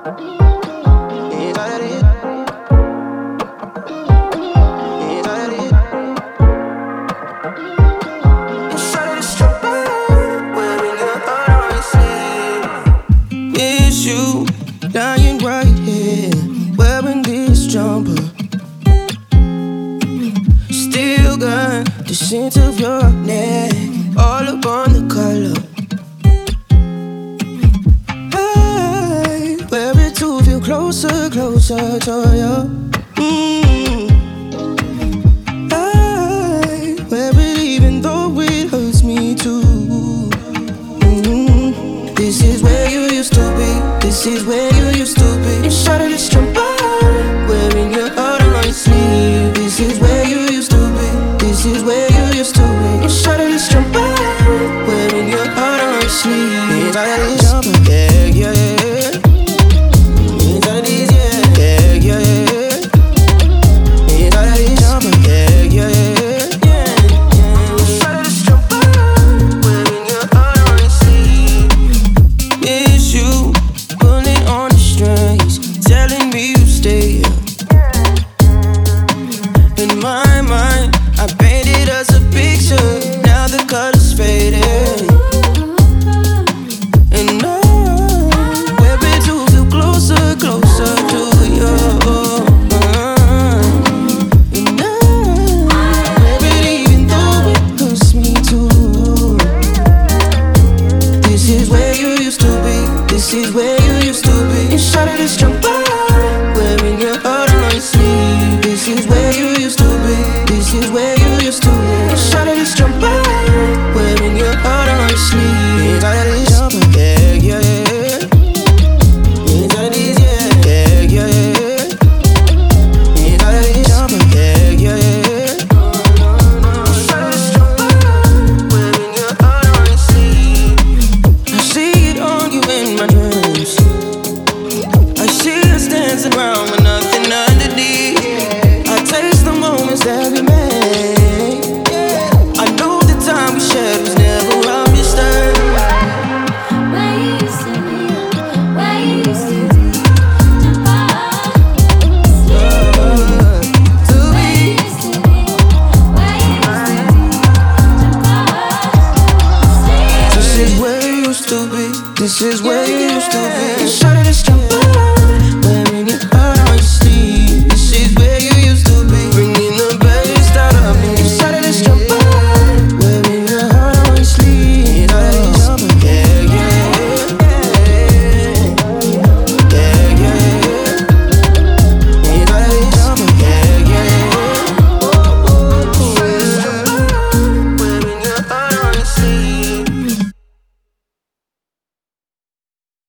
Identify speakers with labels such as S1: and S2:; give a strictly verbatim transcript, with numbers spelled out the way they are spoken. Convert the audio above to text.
S1: It's you, lying right here, wearing this jumper. Still got the scent of your neck, all up on the collar. Hey, wear it to feel closer, closer to you. Mm. Hey, wear it even though it hurts me too. Mm. This is where you used to be. This is where you used to be. And shot of this jumper, wearing your heart on your sleeve. This is where you used to be. This is where you used to be. And shot of this jumper, wearing your heart on your sleeve. Inside of this jumper, yeah, yeah, yeah. Inside of this, yeah, yeah, yeah, yeah. Inside of this jumper, yeah, yeah, yeah, yeah. Inside of this jumper, wearing your heart on your sleeve. It's you, pulling on the strings, telling me you stay here. In my mind, I painted us a picture. Now the color's faded, and I wear it to feel closer, closer to you. And I wear it even though it hurts me too. This is where you used to be. This is where you used to be. And shot of this jumper, wearing your heart on your sleeve. This is where you used to be. This is where you used to be. And shot of this jumper, wearing your heart on your sleeve. Inside of this jumper, yeah, yeah, yeah. Inside of this, yeah, yeah, yeah, yeah. Inside of this jumper, yeah, yeah, yeah. Inside of this jumper, wearing your heart on your sleeve. I see it on you in my dreams. I see us dancing around with nothing underneath. I taste the moments that we made. I know the time we shared was never a mistake.
S2: Where you used to be, where you used to be, jump up,
S1: To
S2: where
S1: be,
S2: you used to be, where you used to be, jump up,
S1: this is where you used to be. This is where you used to be. Shot of this jumper,